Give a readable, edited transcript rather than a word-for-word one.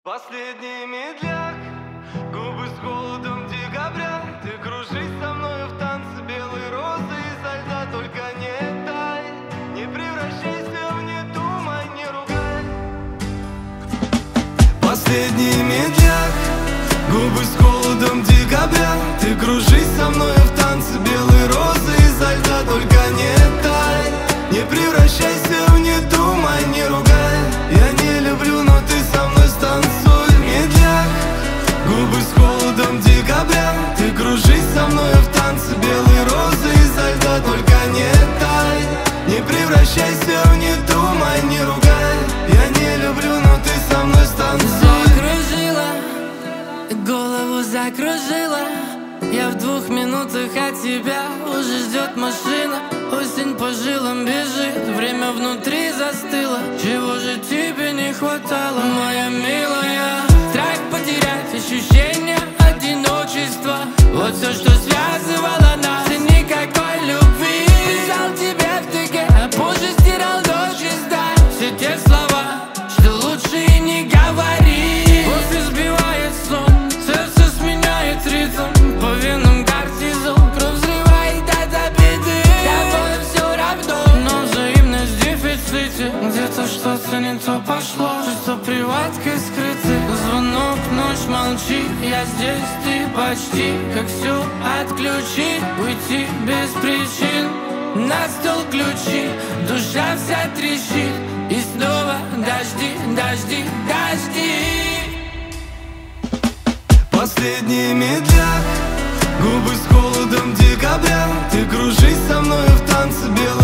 Последний медляк, губы с холодом декабря. Ты кружись со мною в танце белой розы изо льда. Только не тай, не превращайся в не думай, не ругай. Последний медляк, губы с холодом декабря. Ты кружись со мною в танце белой розы изо льда. Только не тай, не превращайся в не думай, не ругай. Я не люблю, но ты со мной станцуй, медляк. Губы с холодом декабря. Ты кружись со мною в танце белой розы изо льда. Только не тай, не превращайся в не думай, не ругай. Я не люблю, но ты со мной станцуй. Закружила, голову закружила. Я в 2 минутах от тебя, уже ждет машина. Осень по жилам бежит, время внутри застыло. Чего же тебе не хватало, моя милая? Страх потерять, ощущение одиночества. Вот все, что связывало нас, и никакой любви. Писал тебе в ТГ, а позже стирал до чиста. Все те слова, что лучше и не говори. После сбивает сон, сердце сменяет ритм. По венам кортизол, кровь взрывает от обиды. Тобой все равно, но взаимность в дефиците. Где-то что-то не то пошло, что приваткой скрыты. Звонок, ночь, молчи, я здесь, ты почти. Как все отключить, уйти без причин. На стол ключи, душа вся трещит. И снова дожди, дожди, дожди. Последний медляк, губы с холодом декабря. Ты кружись со мною в танце белой